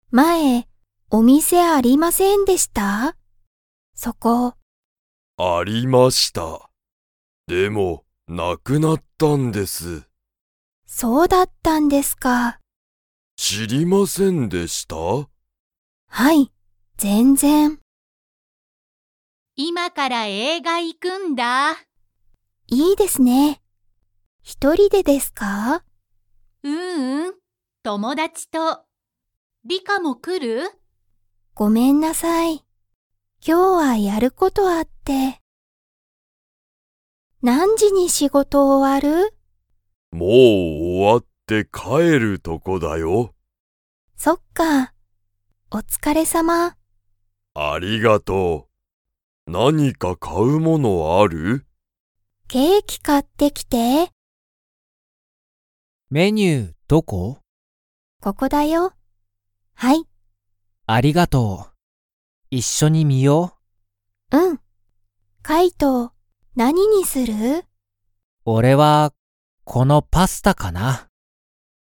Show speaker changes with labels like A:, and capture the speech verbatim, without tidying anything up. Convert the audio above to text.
A: 前、お店ありませんでした？そこ。
B: ありました。でも、なくなったんです。
A: そうだったんですか。
B: 知りませんでした？
A: はい、全然。
C: 今から映画行くんだ。
A: いいですね。一人でですか？
C: ううん、友達と。リカも来る？
A: ごめんなさい。今日はやることあって。何時に仕事終わる？
B: もう終わって帰るとこだよ。
A: そっか。お疲れ様。
B: ありがとう。何か買うものある？
A: ケーキ買ってきて。
D: メニューどこ？
A: ここだよ。はい。
D: ありがとう。一緒に見よ
A: うん。カイト、何にする？
D: う。俺は、このパスタかな。